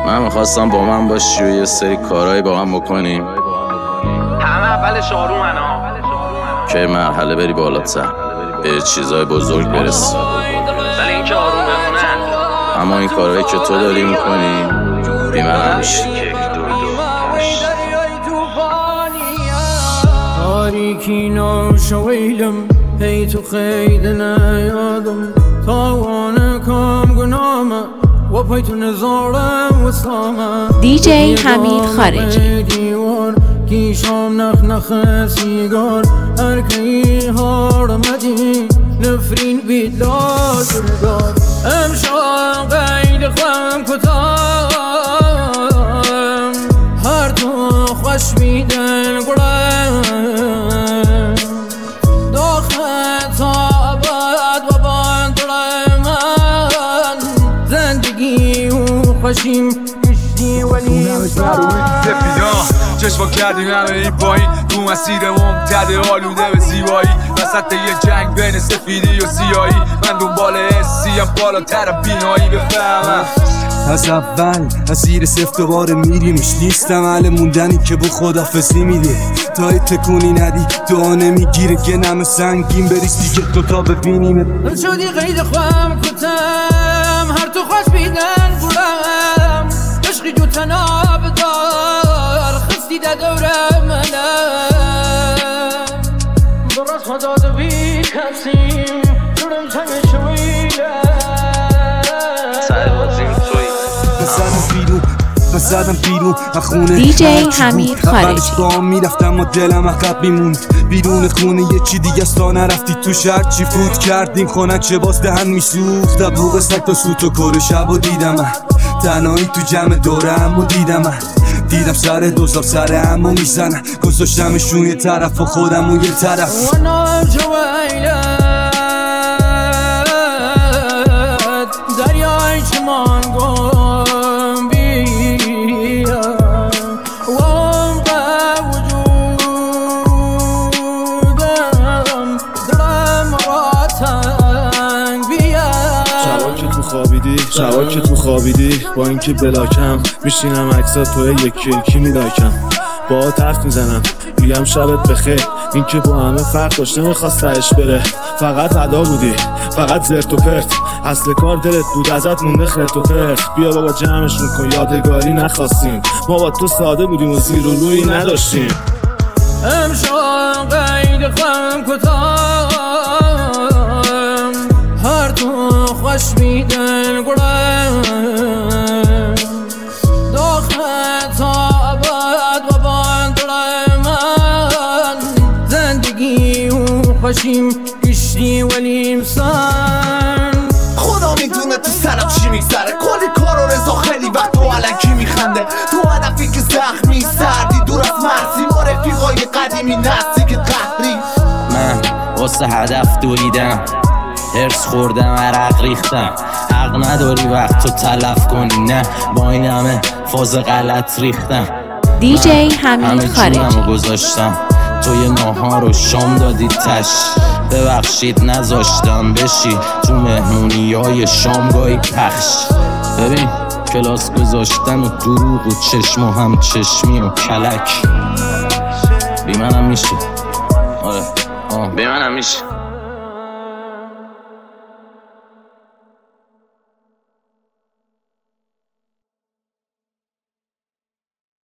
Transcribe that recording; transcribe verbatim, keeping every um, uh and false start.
من میخواستم با من باشی و یه سری کارهایی با من بکنیم همه اولش آرومن ها که مرحله بری بالاتر به چیزای بزرگ برسی. ولی این که آروم بمونن، اما این کارهایی که تو داری میکنی بی من میشی. تاریکی ناشویلم هی تو خیلی نیادم تاوان کام گنامه و پایتو نزارم و سامه دی جی حمید خارجی دیوار کیشام نخ نخ سیگار ارکی هارمدی نفرین بید لازرگار امشان قید خوام کتام هر تو خوش بیدن گرم داخل تا عباد و باندر من زندگی و خوشیم کشتی ولی سفیدان چشما کردیم همه این پایین تو مسیر ممتد آلوده به زیبایی وسط یه جنگ بین سفیدی و سیاهی من دنبال حسیم بالاتر بینایی بفهمم از اول مسیر سفت دوباره میریمش نیستم اهل موندنی که با خدافزی میده تا تکونی ندی دعا نمیگیره که نم سنگین بریستی که دوتا ببینیم شدی قید خوام کتم هر تو خوش بیدن گرم عشقی جو تناب دار خستی ده دوره منم درست خدا دو بی کسیم جورم چنگ شویله بزدم بیرون بزدم بیرون خونه دی جی حمید خارجی با میرفتم و دلم عقب میموند بیرون خونه یه چی دیگه است تا نرفتی تو شهر چی فوت کردیم خونک چه باز دهن میسوخت دبوغ سگ تا سوت و کر شب و دیدم من تنهایی تو جمع دورم و دیدم من دیدم سر دوزار سر همو میزنن گذاشتمشون یه طرف و خودم و یه طرف دریای چمان گم بیا وام با وجودم درم را تنگ بیا شبا که تو خوابیدی شبا که تو خوابیدی با اینکه بلاکم میشینم عکسا تو یکی یکی میلاکم با حرف میزنم میگم شبت بخیر این که با همه فرق داشته میخواست تهش بره فقط ادا بودی فقط زرت و پرت اصل کار دلت بود ازت مونده خرت و پرت بیا بابا جمعشون کن یادگاری نخواستیم ما با تو ساده بودیم و زیر و روی نداشتیم امشان قید خوام کتام هر تو خوش بیدن گرم داخل تا عباد و باندر من زندگی و خوشیم کشتی ولی امسان خدا میدونه تو سرم چی میگذره کلی کار و رضا خیلی وقت تو علکی میخنده تو هدفی که زخمی سردی دور از مرزی ما رفیقای قدیمی نزدیک قهری من واسه هدف دویدم هرس خوردم عرق ریختم حق نداری وقت تو تلف کنی نه با این همه فاز غلط ریختم دی جی حمید خارجی همه گذاشتم تو یه ناهار رو شام دادی تش ببخشید نذاشتم بشی تو مهمونی های شامگاهی پخش ببین کلاس گذاشتن و دروغ و چشم و هم چشمی و کلک بی منم میشه آره آه بی منم میشه